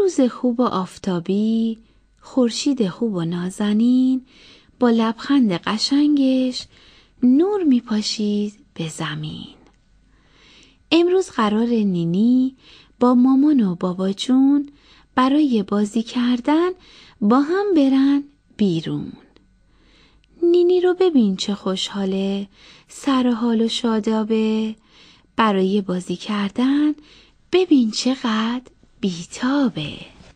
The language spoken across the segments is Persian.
روز خوب و آفتابی، خورشید خوب و نازنین با لبخند قشنگش نور میپاشید به زمین. امروز قرار نینی با مامان و بابا جون برای بازی کردن با هم برن بیرون. نینی رو ببین چه خوشحاله، سر حال و شادابه. برای بازی کردن ببین چقدر بیتابه.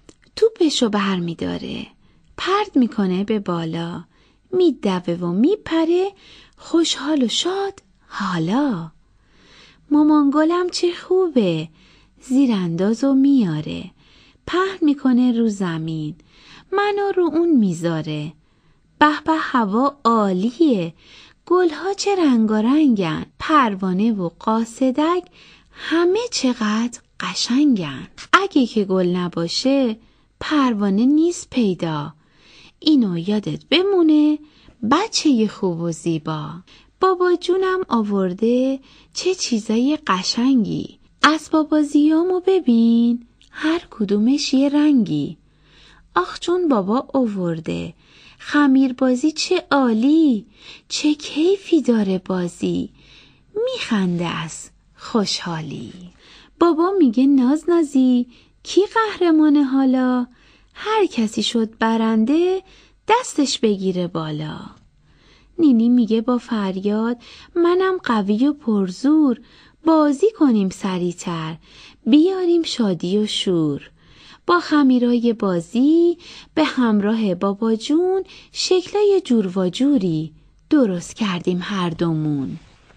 توپشو بر میداره، پرت میکنه به بالا، میدوه و میپره، خوشحال و شاد حالا. مامان گلم چه خوبه، زیر اندازو میاره، پهن میکنه رو زمین، منو رو اون میذاره. به به هوا عالیه، گلها چه رنگارنگن، پروانه و قاصدک همه چقدر قشنگن. اگه که گل نباشه پروانه نیست پیدا، اینو یادت بمونه بچه خوب و زیبا. بابا جونم آورده چه چیزای قشنگی، اسباب بازیامو ببین هر کدومش یه رنگی. آخ جون بابا آورده خمیر بازی چه عالی، چه کیفی داره بازی، میخنده از خوشحالی. بابا میگه نازی کی قهرمانه حالا، هر کسی شد برنده دستش بگیره بالا. نینی میگه با فریاد منم قوی و پرزور، بازی کنیم سریعتر، بیاریم شادی و شور. با خمیرای بازی به همراه بابا جون شکلای جور و جوری درست کردیم هر دومون.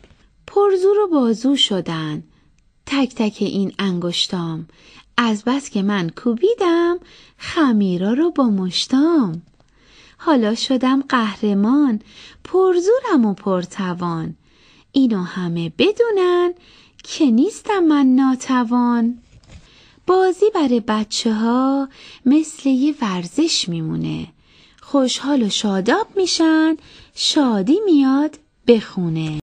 پرزور و بازو شدن تک تک این انگشتام، از بس که من کوبیدم خمیرا رو با مشتام. حالا شدم قهرمان، پرزورم و پرتوان، اینو همه بدونن که نیستم من ناتوان. بازی برای بچه ها مثل یه ورزش میمونه، خوشحال و شاداب میشن، شادی میاد به خونه.